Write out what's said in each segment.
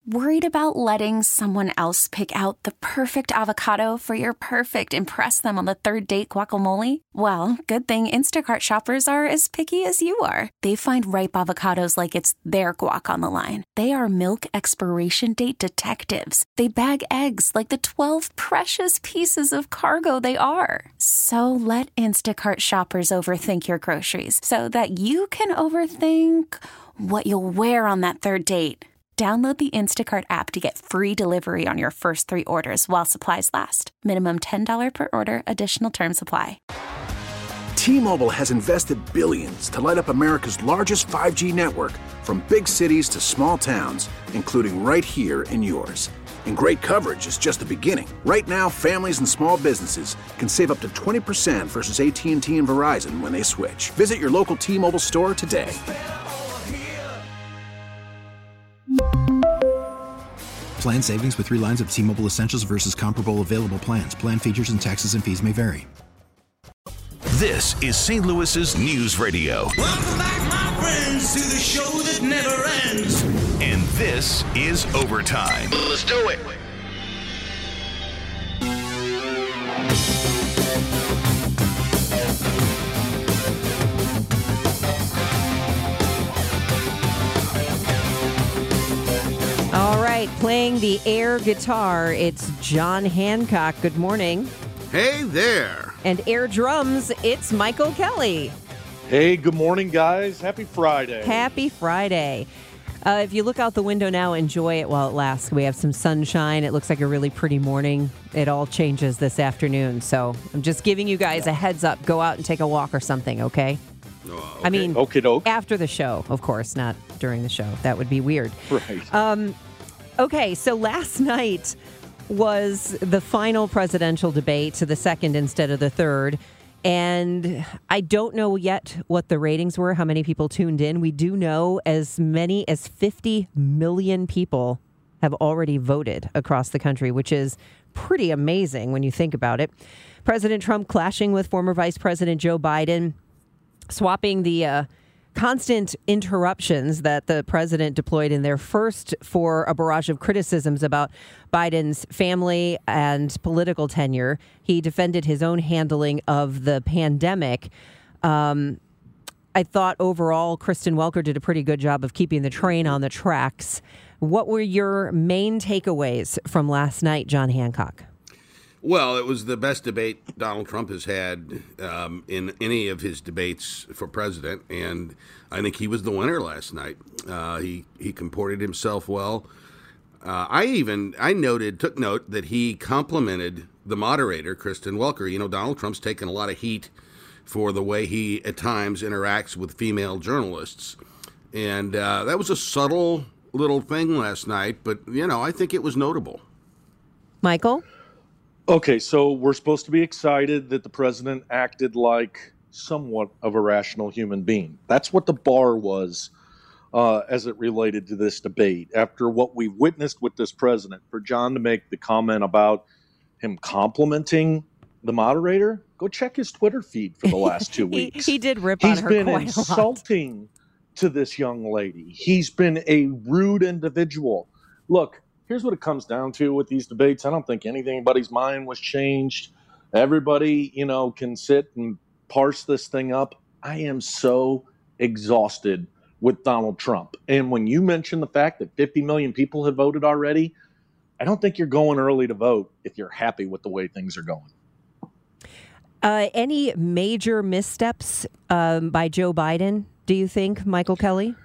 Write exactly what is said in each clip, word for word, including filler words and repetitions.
Worried about letting someone else pick out the perfect avocado for your perfect impress them on the third date guacamole? Well, good thing Instacart shoppers are as picky as you are. They find ripe avocados like it's their guac on the line. They are milk expiration date detectives. They bag eggs like the twelve precious pieces of cargo they are. So let Instacart shoppers overthink your groceries so that you can overthink what you'll wear on that third date. Download the Instacart app to get free delivery on your first three orders while supplies last. Minimum ten dollars per order. Additional terms apply. T-Mobile has invested billions to light up America's largest five G network, from big cities to small towns, including right here in yours. And great coverage is just the beginning. Right now, families and small businesses can save up to twenty percent versus A T and T and Verizon when they switch. Visit your local T-Mobile store today. Plan savings with three lines of T-Mobile Essentials versus comparable available plans. Plan features and taxes and fees may vary. This is Saint Louis's News Radio. Welcome back, my friends, to the show that never ends. And this is Overtime. Let's do it. All right, playing the air guitar, it's John Hancock. Good morning. Hey there. And air drums, it's Michael Kelly. Hey, good morning, guys. Happy Friday. Happy Friday. Uh, if you look out the window now, enjoy it while it lasts. We have some sunshine. It looks like a really pretty morning. It all changes this afternoon. So I'm just giving you guys a heads up. Go out and take a walk or something, okay? Oh, okay. I mean, okay, doke. After the show, of course, not during the show. That would be weird. Right. Um, okay, so last night was the final presidential debate, so the second instead of the third. And I don't know yet what the ratings were, how many people tuned in. We do know as many as fifty million people have already voted across the country, which is pretty amazing when you think about it. President Trump clashing with former Vice President Joe Biden, swapping the uh, constant interruptions that the president deployed in there, first for a barrage of criticisms about Biden's family and political tenure. He defended his own handling of the pandemic. Um, I thought overall Kristen Welker did a pretty good job of keeping the train on the tracks. What were your main takeaways from last night, John Hancock? Well, it was the best debate Donald Trump has had um, in any of his debates for president, and I think he was the winner last night. Uh, he he comported himself well. Uh, I even I noted took note that he complimented the moderator, Kristen Welker. You know, Donald Trump's taken a lot of heat for the way he at times interacts with female journalists, and uh, that was a subtle little thing last night. But you know, I think it was notable. Michael? Okay, so we're supposed to be excited that the president acted like somewhat of a rational human being. That's what the bar was uh, as it related to this debate. After what we witnessed with this president, for John to make the comment about him complimenting the moderator, go check his Twitter feed for the last two weeks. he, he did rip He's on her been quite insulting a lot. to this young lady. He's been a rude individual. Look, here's what it comes down to with these debates. I don't think anybody's mind was changed. Everybody, you know, can sit and parse this thing up. I am so exhausted with Donald Trump. And when you mention the fact that fifty million people have voted already, I don't think you're going early to vote if you're happy with the way things are going. Uh, any major missteps um, by Joe Biden, do you think, Michael Kelly?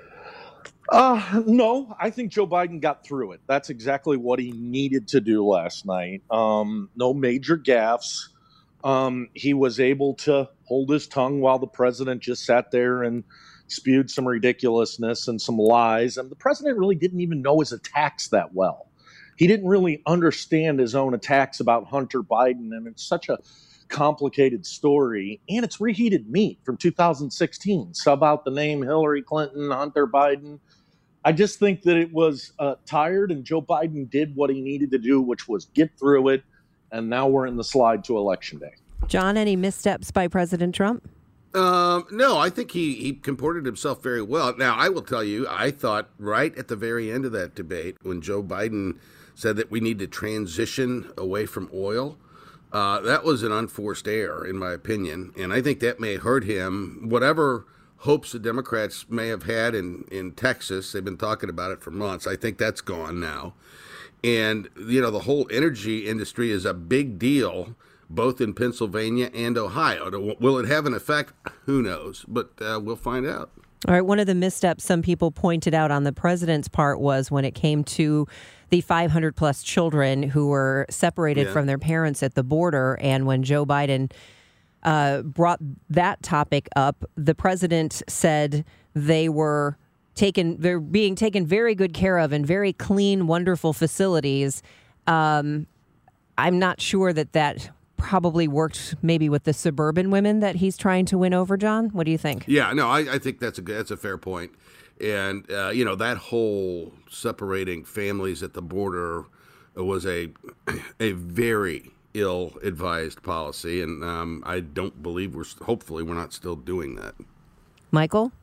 Uh, no, I think Joe Biden got through it. That's exactly what he needed to do last night. Um, no major gaffes. Um, he was able to hold his tongue while the president just sat there and spewed some ridiculousness and some lies. And the president really didn't even know his attacks that well. He didn't really understand his own attacks about Hunter Biden. And it's such a complicated story. And it's reheated meat from two thousand sixteen. Sub out the name Hillary Clinton, Hunter Biden. I just think that it was uh, tired, and Joe Biden did what he needed to do, which was get through it. And now we're in the slide to Election Day. John, any missteps by President Trump? Um, no, I think he, he comported himself very well. Now, I will tell you, I thought right at the very end of that debate, when Joe Biden said that we need to transition away from oil, uh, that was an unforced error, in my opinion. And I think that may hurt him. Whatever hopes the Democrats may have had in, in Texas, they've been talking about it for months. I think that's gone now. And, you know, the whole energy industry is a big deal, both in Pennsylvania and Ohio. Will it have an effect? Who knows? But uh, we'll find out. All right. One of the missteps some people pointed out on the president's part was when it came to the five hundred plus children who were separated yeah. from their parents at the border. And when Joe Biden uh, brought that topic up, the president said they were taken, they're being taken very good care of in very clean, wonderful facilities. Um, I'm not sure that that probably worked maybe with the suburban women that he's trying to win over, John. What do you think? Yeah, no, I, I think that's a that's a fair point. And, uh, you know, that whole separating families at the border was a a very ill-advised policy. And um, I don't believe we're, hopefully, we're not still doing that. Michael?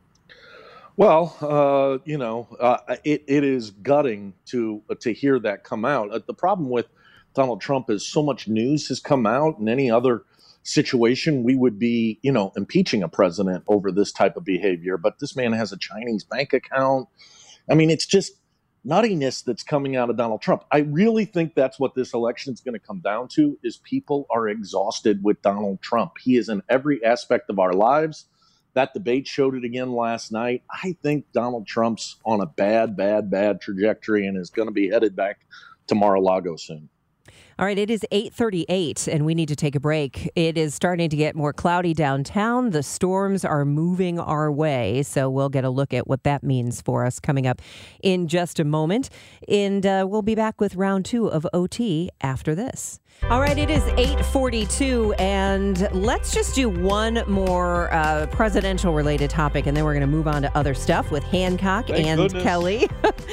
Well, uh, you know, uh, it, it is gutting to to hear that come out. Uh, the problem with Donald Trump is so much news has come out. In any other situation, we would be, you know, impeaching a president over this type of behavior. But this man has a Chinese bank account. I mean, it's just nuttiness that's coming out of Donald Trump. I really think that's what this election is going to come down to, is people are exhausted with Donald Trump. He is in every aspect of our lives. That debate showed it again last night. I think Donald Trump's on a bad, bad, bad trajectory and is going to be headed back to Mar-a-Lago soon. All right, it is eight thirty-eight, and we need to take a break. It is starting to get more cloudy downtown. The storms are moving our way, so we'll get a look at what that means for us coming up in just a moment. And uh, we'll be back with round two of O T after this. All right, it is eight forty-two, and let's just do one more uh, presidential-related topic, and then we're going to move on to other stuff with Hancock Thank and goodness. Kelly.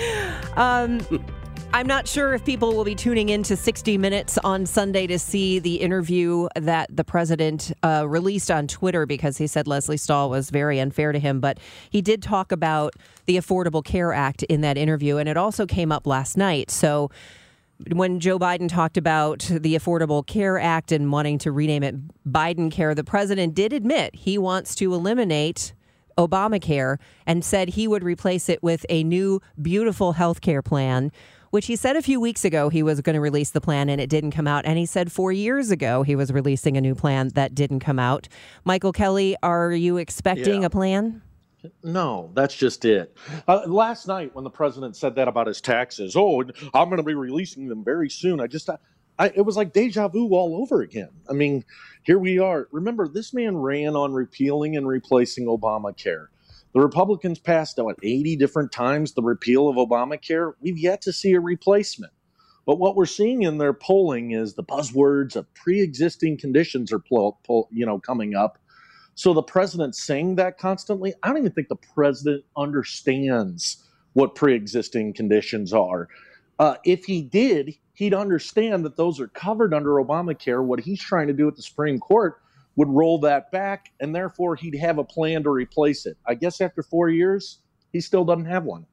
um I'm not sure if people will be tuning in to sixty minutes on Sunday to see the interview that the president uh, released on Twitter, because he said Leslie Stahl was very unfair to him. But he did talk about the Affordable Care Act in that interview, and it also came up last night. So when Joe Biden talked about the Affordable Care Act and wanting to rename it Biden Care, the president did admit he wants to eliminate Obamacare and said he would replace it with a new, beautiful health care plan, which he said a few weeks ago he was going to release the plan and it didn't come out. And he said four years ago he was releasing a new plan that didn't come out. Michael Kelly, are you expecting Yeah. a plan? No, that's just it. Uh, last night when the president said that about his taxes, oh, I'm going to be releasing them very soon. I just, I, it was like deja vu all over again. I mean, here we are. Remember, this man ran on repealing and replacing Obamacare. The Republicans passed, what, eighty different times the repeal of Obamacare. We've yet to see a replacement. But what we're seeing in their polling is the buzzwords of pre-existing conditions are pl- pl- you know, coming up. So the president's saying that constantly. I don't even think the president understands what pre-existing conditions are. Uh, if he did, he'd understand that those are covered under Obamacare. What he's trying to do at the Supreme Court would roll that back, and therefore he'd have a plan to replace it. I guess after four years, he still doesn't have one.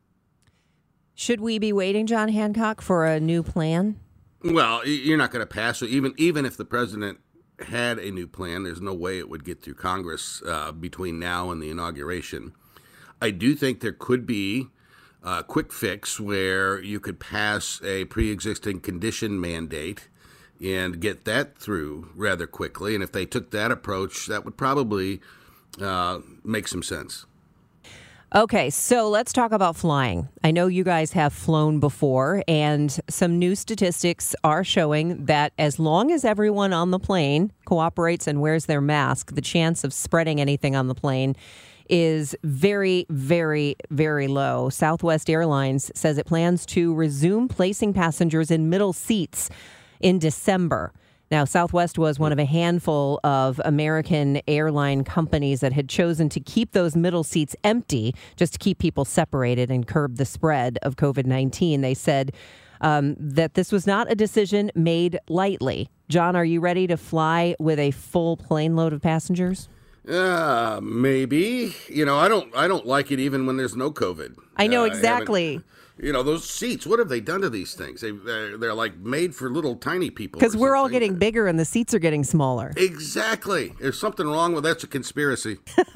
Should we be waiting, John Hancock, for a new plan? Well, you're not going to pass it. Even, even if the president had a new plan, there's no way it would get through Congress uh, between now and the inauguration. I do think there could be a quick fix where you could pass a pre-existing condition mandate and get that through rather quickly. And if they took that approach, that would probably uh, make some sense. Okay, so let's talk about flying. I know you guys have flown before, and some new statistics are showing that as long as everyone on the plane cooperates and wears their mask, the chance of spreading anything on the plane is very, very, very low. Southwest Airlines says it plans to resume placing passengers in middle seats in December. Now, Southwest was one of a handful of American airline companies that had chosen to keep those middle seats empty just to keep people separated and curb the spread of covid nineteen. They said um, that this was not a decision made lightly. John, are you ready to fly with a full plane load of passengers? Uh, maybe. You know, I don't. I don't like it even when there's no COVID. I know uh, exactly. I you know, those seats. What have they done to these things? They they're, they're like made for little tiny people. Because we're all getting bigger and the seats are getting smaller. Exactly. There's something wrong with that's a conspiracy.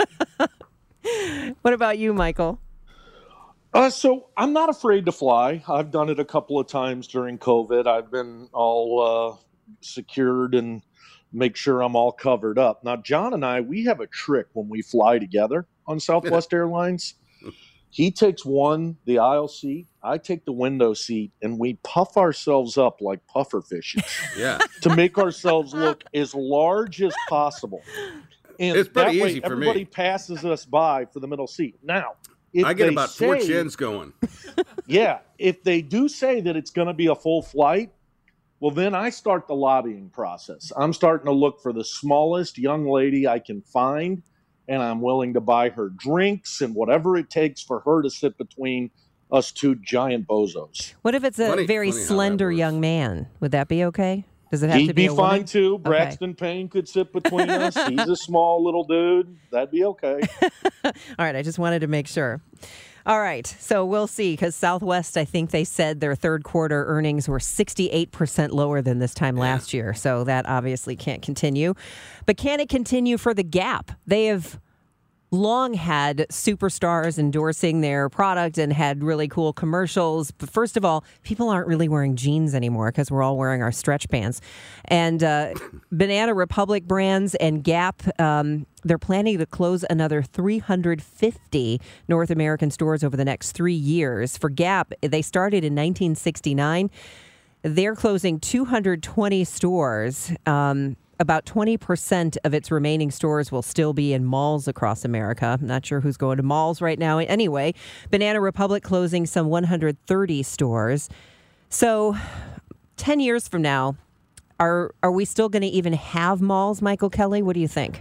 What about you, Michael? Uh, so I'm not afraid to fly. I've done it a couple of times during COVID. I've been all uh, secured and make sure I'm all covered up. Now, John and I, we have a trick when we fly together on Southwest Airlines. He takes one, the aisle seat. I take the window seat, and we puff ourselves up like puffer fishes. Yeah. To make ourselves look as large as possible. And it's pretty that easy way, for everybody me. passes us by for the middle seat. Now, if I get they about say, four chins going. Yeah, if they do say that it's going to be a full flight, well, then I start the lobbying process. I'm starting to look for the smallest young lady I can find, and I'm willing to buy her drinks and whatever it takes for her to sit between us two giant bozos. What if it's a Funny- very funny how that slender works. young man? Would that be okay? Does it have He'd to be, be a fine woman? too. Okay. Braxton Payne could sit between us. He's a small little dude. That'd be okay. All right, I just wanted to make sure. All right, so we'll see, because Southwest, I think they said their third quarter earnings were sixty-eight percent lower than this time last year, so that obviously can't continue. But can it continue for the Gap? They have long had superstars endorsing their product and had really cool commercials. But first of all, people aren't really wearing jeans anymore because we're all wearing our stretch pants. And uh, Banana Republic brands and Gap, um, they're planning to close another three hundred fifty North American stores over the next three years. For Gap, they started in nineteen sixty-nine. They're closing two hundred twenty stores. Um, About twenty percent of its remaining stores will still be in malls across America. I'm not sure who's going to malls right now. Anyway, Banana Republic closing some one hundred thirty stores. So ten years from now, are are we still going to even have malls, Michael Kelly? What do you think?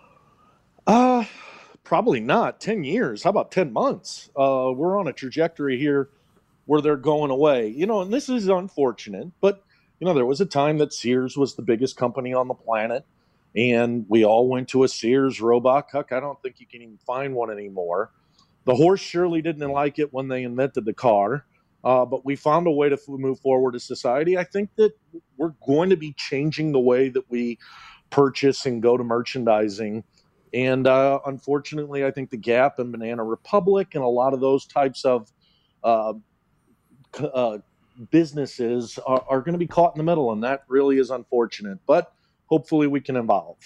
Uh, probably not. ten years. How about ten months? Uh, we're on a trajectory here where they're going away. You know, and this is unfortunate, but you know, there was a time that Sears was the biggest company on the planet, and we all went to a Sears Roebuck. Heck, I don't think you can even find one anymore. The horse surely didn't like it when they invented the car, uh, but we found a way to f- move forward as society. I think that we're going to be changing the way that we purchase and go to merchandising. And uh, unfortunately, I think the Gap and Banana Republic and a lot of those types of uh, c- uh businesses are, are going to be caught in the middle, and that really is unfortunate, but hopefully we can evolve.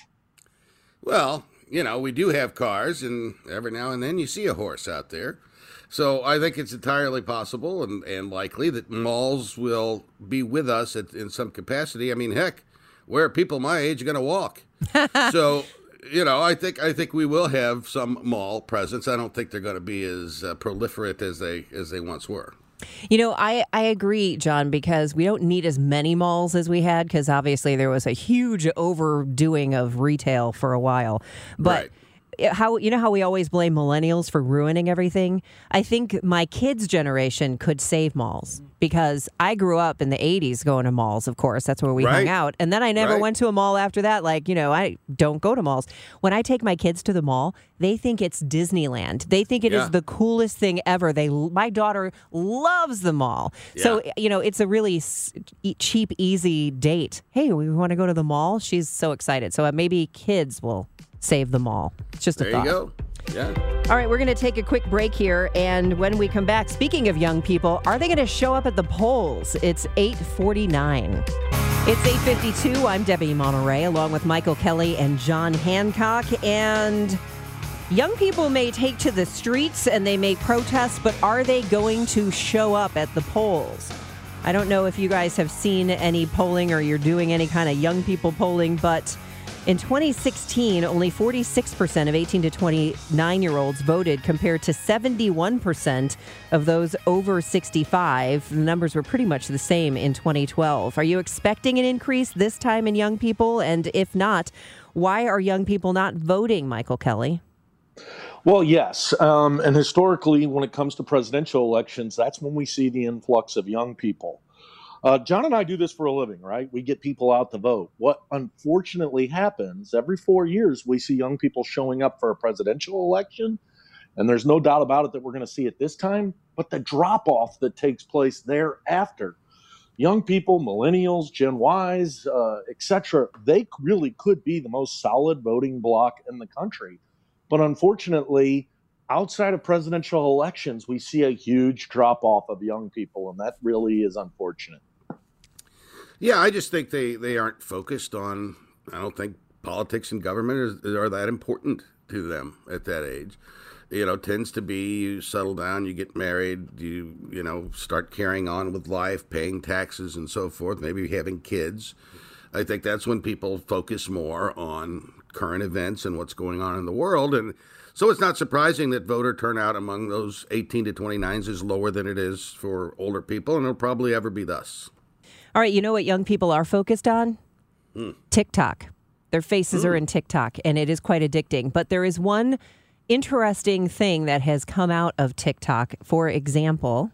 Well, you know, we do have cars, and every now and then you see a horse out there. So I think it's entirely possible and, and likely that malls will be with us at, in some capacity. I mean, heck, where are people my age going to walk? So, you know, I think I think we will have some mall presence. I don't think they're going to be as uh, proliferate as they as they once were. You know, I, I agree, John, because we don't need as many malls as we had, because obviously there was a huge overdoing of retail for a while. But Right. how you know how we always blame millennials for ruining everything? I think my kids' generation could save malls, because I grew up in the eighties going to malls, of course. That's where we Right. hung out. And then I never Right. went to a mall after that. Like, you know, I don't go to malls. When I take my kids to the mall, they think it's Disneyland. They think it Yeah. is the coolest thing ever. They, my daughter loves the mall. So, Yeah. you know, it's a really s- e- cheap, easy date. Hey, we want to go to the mall. She's so excited. So uh, maybe kids will save the mall. It's just a There thought. you go. Yeah. All right, we're going to take a quick break here. And when we come back, speaking of young people, are they going to show up at the polls? It's eight forty-nine. It's eight fifty-two. I'm Debbie Monterey, along with Michael Kelly and John Hancock. And young people may take to the streets and they may protest, but are they going to show up at the polls? I don't know if you guys have seen any polling or you're doing any kind of young people polling, but in twenty sixteen, only forty-six percent of eighteen to twenty-nine-year-olds voted, compared to seventy-one percent of those over sixty-five. The numbers were pretty much the same in twenty twelve. Are you expecting an increase this time in young people? And if not, why are young people not voting, Michael Kelly? Well, yes. Um, and historically, when it comes to presidential elections, that's when we see the influx of young people. Uh, John and I do this for a living, right? We get people out to vote. What unfortunately happens every four years, we see young people showing up for a presidential election. And there's no doubt about it that we're going to see it this time. But the drop-off that takes place thereafter, young people, millennials, Gen Ys, uh, et cetera, they really could be the most solid voting bloc in the country. But unfortunately, outside of presidential elections, we see a huge drop-off of young people, and that really is unfortunate. Yeah, I just think they, they aren't focused on, I don't think politics and government are, are that important to them at that age. You know, tends to be you settle down, you get married, you, you know, start carrying on with life, paying taxes and so forth, maybe having kids. I think that's when people focus more on current events and what's going on in the world. And so it's not surprising that voter turnout among those eighteen to twenty-nines is lower than it is for older people, and it'll probably ever be thus. All right, you know what young people are focused on? Mm. TikTok. Their faces mm. are in TikTok, and it is quite addicting. But there is one interesting thing that has come out of TikTok. For example,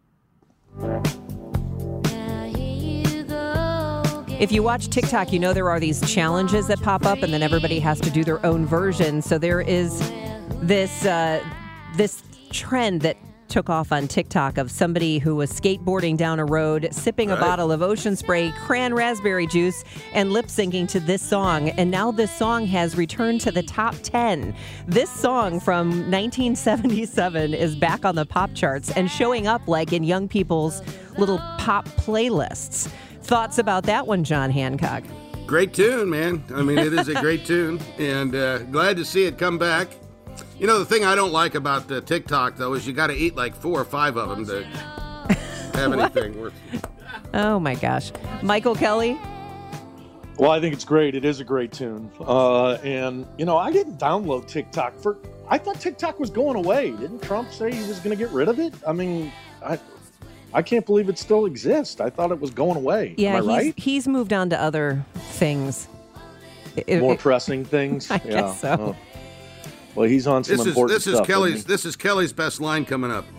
if you watch TikTok, you know there are these challenges that pop up, and then everybody has to do their own version. So there is this uh, this trend that took off on TikTok of somebody who was skateboarding down a road, sipping right. a bottle of Ocean Spray, cran raspberry juice, and lip syncing to this song. And now this song has returned to the top ten. This song from nineteen seventy-seven is back on the pop charts and showing up like in young people's little pop playlists. Thoughts about that one, John Hancock? Great tune, man. I mean, it is a great tune, and uh, glad to see it come back. You know, the thing I don't like about the TikTok, though, is you got to eat like four or five of them to have anything worth. Oh, my gosh. Michael Kelly? Well, I think it's great. It is a great tune. Uh, and, you know, I didn't download TikTok. for. I thought TikTok was going away. Didn't Trump say he was going to get rid of it? I mean, I I can't believe it still exists. I thought it was going away. Yeah, Am I he's, right? he's moved on to other things. More it, pressing things? I yeah. guess so. Oh. Well, he's on some this important is, this stuff. Is Kelly's, this is Kelly's best line coming up.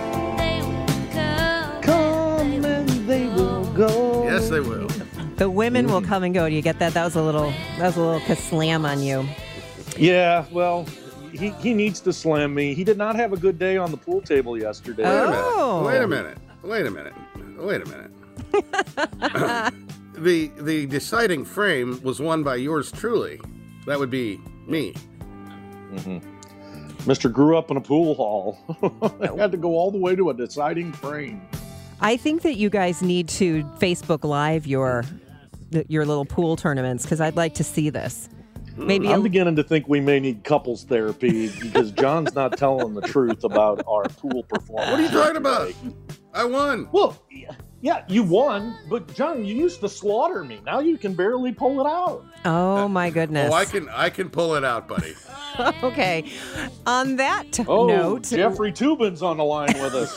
Come and they will go. Yes, they will. The women mm. will come and go. Do you get that? That was a little that was a little ka-slam on you. Yeah, well, he, he needs to slam me. He did not have a good day on the pool table yesterday. Oh. Wait a minute. Wait a minute. Wait a minute. Wait a minute. the the deciding frame was won by yours truly. That would be me. Mm-hmm. Mister grew up in a pool hall. I had to go all the way to a deciding frame. I think that you guys need to Facebook Live your your little pool tournaments because I'd like to see this. Maybe I'm a... beginning to think we may need couples therapy because John's not telling the truth about our pool performance. What are you talking about? I won. Well, yeah, you won, but John, you used to slaughter me. Now you can barely pull it out. Oh my goodness! Oh, I can, I can pull it out, buddy. Okay. On that oh, note, Jeffrey Toobin's on the line with us.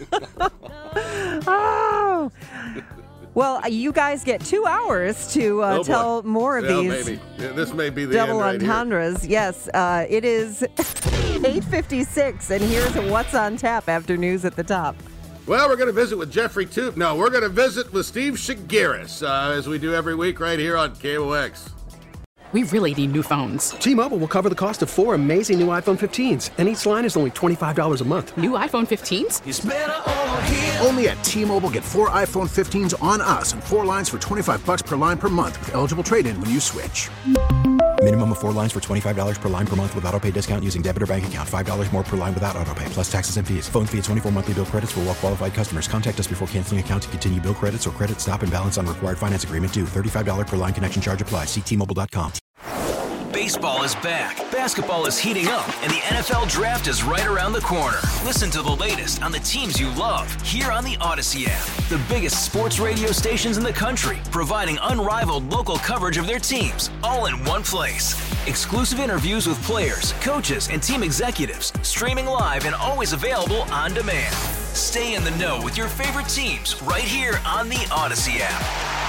Oh. Well, you guys get two hours to uh, oh, tell more of yeah, these. Maybe. Yeah, this may be the double end right entendres. Here. Yes, uh, it is eight fifty-six, and here's a What's on Tap after news at the top. Well, we're going to visit with Jeffrey Toop. No, we're going to visit with Steve Shigaris, uh, as we do every week right here on K O X. We really need new phones. T-Mobile will cover the cost of four amazing new iPhone fifteens, and each line is only twenty-five dollars a month. New iPhone fifteens? It's better over here. Only at T-Mobile, get four iPhone fifteens on us and four lines for twenty-five dollars per line per month with eligible trade-in when you switch. Minimum of four lines for twenty-five dollars per line per month with autopay discount using debit or bank account. five dollars more per line without autopay, plus taxes and fees. Phone fee at twenty-four monthly bill credits for well-qualified customers. Contact us before canceling account to continue bill credits or credit stop and balance on required finance agreement due. thirty-five dollars per line connection charge applies. See T Mobile dot com. Baseball is back, basketball is heating up, and the N F L Draft is right around the corner. Listen to the latest on the teams you love here on the Odyssey app. The biggest sports radio stations in the country, providing unrivaled local coverage of their teams, all in one place. Exclusive interviews with players, coaches, and team executives, streaming live and always available on demand. Stay in the know with your favorite teams right here on the Odyssey app.